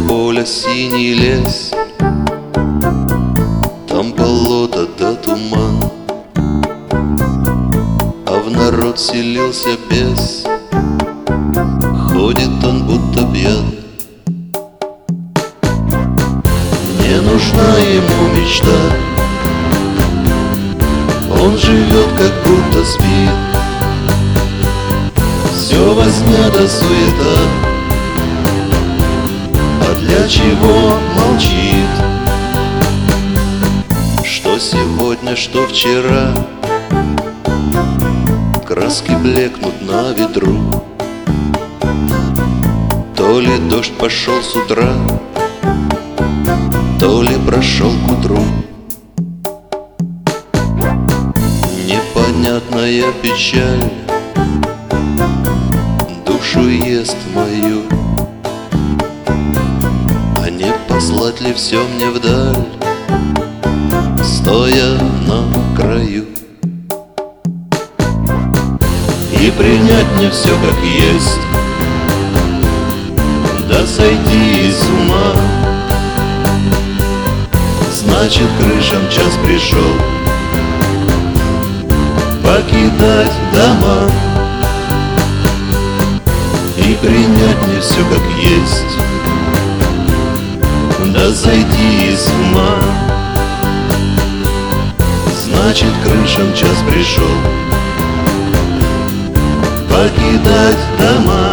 поля синий лес, там болото да туман, а в народ селился бес. Ходит он будто пьян. Не нужна ему мечта, он живет как будто спит. Все возмята суета, а для чего молчит? Что сегодня, что вчера, краски блекнут на ветру. То ли дождь пошел с утра, то ли прошел к утру. Непонятная печаль душу ест мою. А не послать ли все мне вдаль, стоя на краю? И принять мне все как есть, да сойти с ума. Значит, крышам час пришел покидать дома. И принять мне все как есть, да сойти с ума. Значит, крышам час пришел покидать дома.